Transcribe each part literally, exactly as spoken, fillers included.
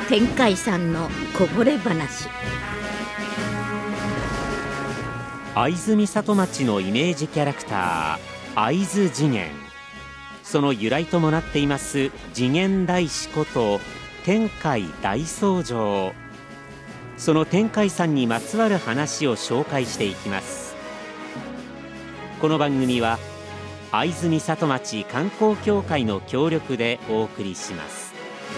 天海さんのこぼれ話。 会津美里町のイメージキャラクター会津次元、その由来ともなっています次元大師こと天海大僧正、その天海さんにまつわる話を紹介していきます。この番組は会津美里町観光協会の協力でお送りします。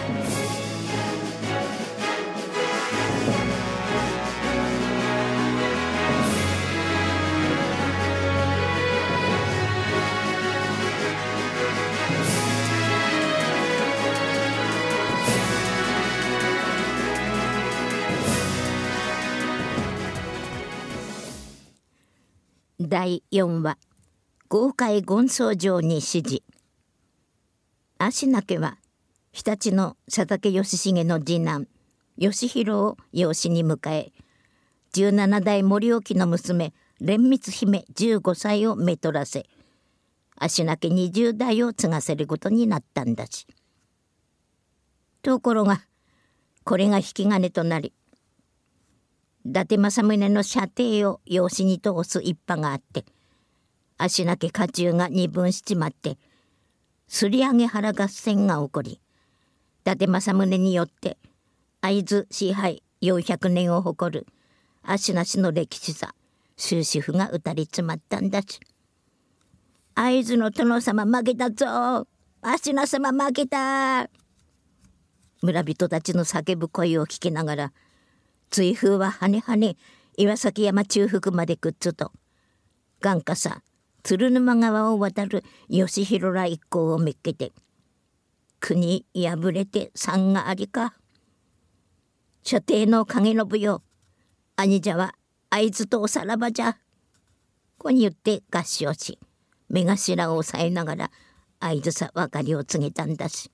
だいよんわ、豪快権僧正に指示。芦名家は常陸の佐竹義重の次男義弘を養子に迎え、じゅうななだい森沖の娘蓮光姫じゅうごさいをめとらせ、芦名家にじゅうだいを継がせることになったんだし。ところがこれが引き金となり、伊達政宗の舎弟を養子に通す一派があって、芦名家家中が二分しちまって、すり上げ腹合戦が起こり、伊達政宗によって会津支配よんひゃくねんを誇る芦名市の歴史さ終止符が打たれちまったんだし。会津の殿様負けたぞ、芦名様負けた。村人たちの叫ぶ声を聞きながら、追風ははねはね岩崎山中腹までくっつと、眼下さ鶴沼川を渡る義弘ら一行をめっけて、国破れて山がありか。舎弟の影信よ、兄者は会津とおさらばじゃ。こうに言って合唱し、目頭を押さえながら会津さ別れを告げたんだし。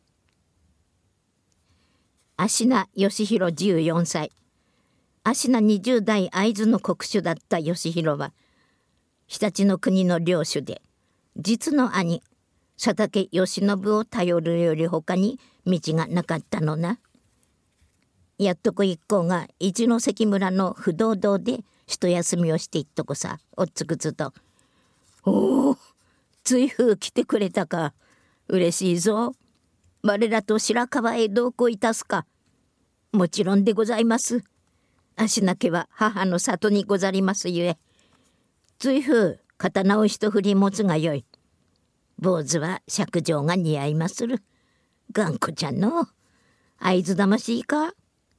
芦名義弘じゅうよんさい、芦名にじゅうだい会津の国主だった義弘は、常陸の国の領主で、実の兄佐竹義信を頼るより他に道がなかったのな。やっとこ一行が一関村の不動堂で一休みをしていっとこさ、おっつくつと、おお、追風来てくれたか、嬉しいぞ。我らと白河へ同行いたすか。もちろんでございます。芦名家は母の里にござりますゆえ、追風刀を一振り持つがよい。坊主は尺状が似合いまする。頑固ちゃんの会津魂か。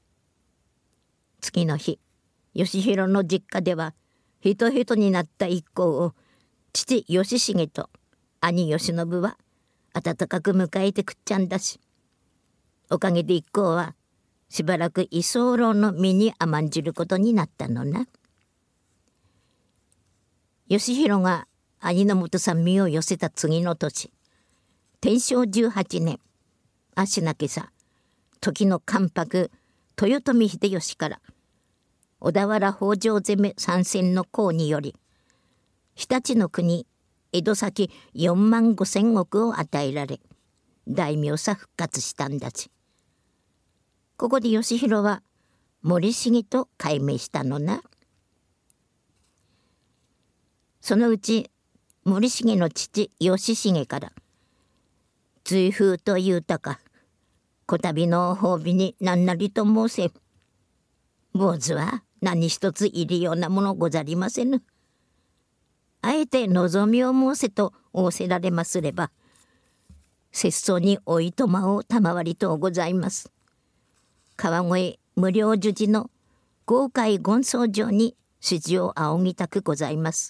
次の日、義弘の実家ではひとひとになった一行を父義重と兄義信は温かく迎えてくっちゃんだし、おかげで一行はしばらく居候の身に甘んじることになったのな。義弘が兄の元さん身を寄せた次の年、天正じゅうはちねん、芦名家さ時の関白豊臣秀吉から小田原北条攻め参戦の功により、常陸の国江戸先よんまんごせんおくを与えられ、大名さ復活したんだし。ここで義弘は森重と改名したのな。そのうち森重の父義重から、追風というたか、こたびの褒美に何なりと申せ。坊主は何一つ入りようなものござりませぬ。あえて望みを申せと仰せられますれば、節操においとまを賜りとうございます。川越無料授事の豪快権僧正に指示を仰ぎたくございます。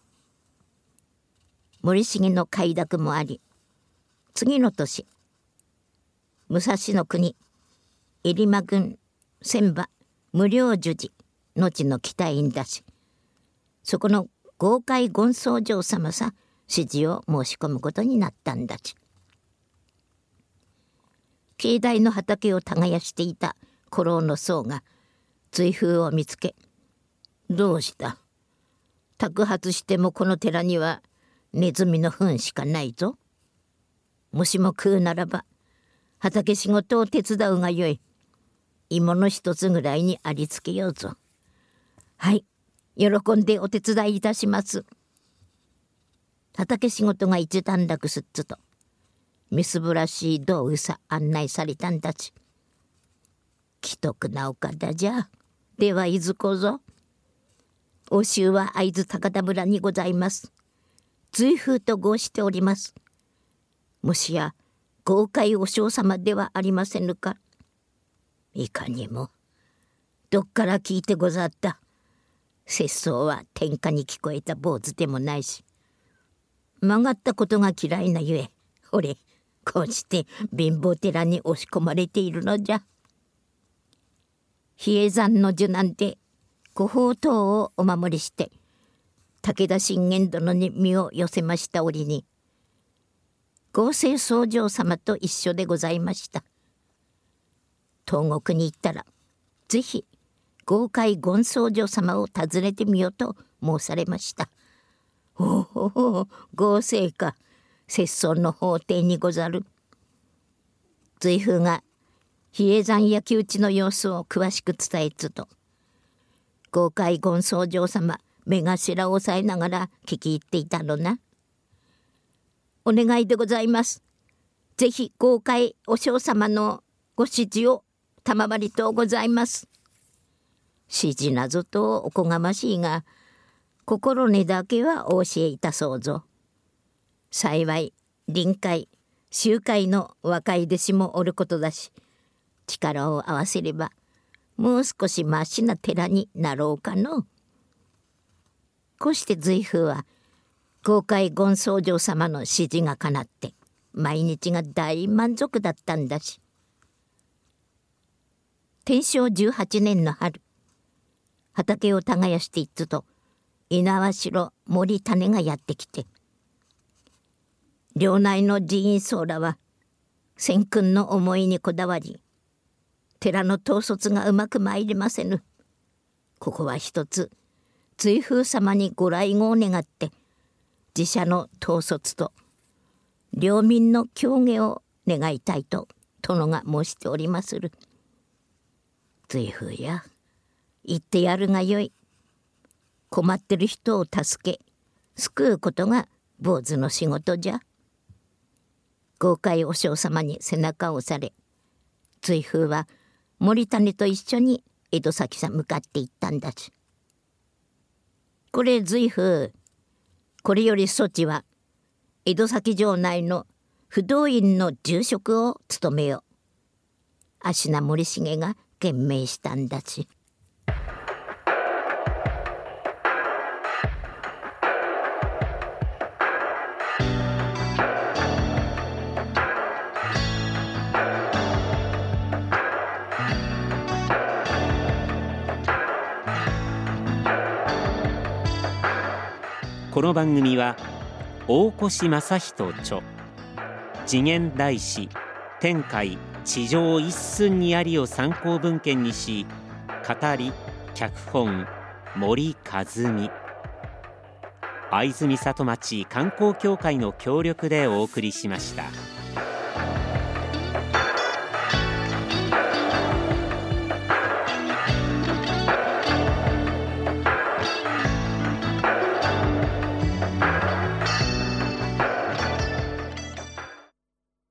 森重の快諾もあり、次の年、武蔵の国入間郡千葉無料授事後の北院だし、そこの豪快権僧正様さ指示を申し込むことになったんだし。境内の畑を耕していた古老の僧が追風を見つけ、どうした？托発してもこの寺にはネズミの糞しかないぞ。もしも食うならば畑仕事を手伝うがよい。 芋の一つぐらいにありつけようぞ。はい、喜んでお手伝いいたします。畑仕事が一段落すっつとみすぼらしい道具さ案内されたんだち。奇特なお方じゃ。ではいずこぞ。お衆は会津高田村にございます。随風と申しております。もしや豪快お嬢様ではありませぬか。いかにも。どっから聞いてござった。節操は天下に聞こえた坊主でもないし、曲がったことが嫌いなゆえ、俺こうして貧乏寺に押し込まれているのじゃ。比叡山の受難でご法等をお守りして武田信玄殿に身を寄せました折に、合政宗丞様と一緒でございました。東国に行ったらぜひ豪快権宗丞様を訪ねてみよと申されました。おお、合政か。節操の法廷にござる。随風が比叡山焼き討ちの様子を詳しく伝えつと、豪快権宗丞様目頭を押さえながら聞き入っていたのな。お願いでございます。ぜひ豪快お嬢様のご指示を賜りとうございます。指示なぞとおこがましいが、心根だけはお教えいたそうぞ。幸い臨海集会の若い弟子もおることだし、力を合わせればもう少しましな寺になろうかの。こうして随風は豪快権宗丞様の指示がかなって毎日が大満足だったんだし、天正じゅうはちねんの春、畑を耕していつと猪苗代森種がやってきて、領内の寺院僧らは先君の思いにこだわり、寺の統率がうまく参りませぬ。ここは一つ随風様にご来合を願って自社の統率と領民の協議を願いたいと殿が申しておりまする。随風や言ってやるがよい。困ってる人を助け救うことが坊主の仕事じゃ。豪快お嬢様に背中を押され、随風は森種と一緒に江戸崎さ向かって行ったんだし。これ随風、これよりそちは江戸崎城内の不動院の住職を務めよ。芦名森重が言命したんだし。 この番組は大越正人著、次元大師天海地上一寸にありを参考文献にし、語り脚本森和美、会津美里町観光協会の協力でお送りしました。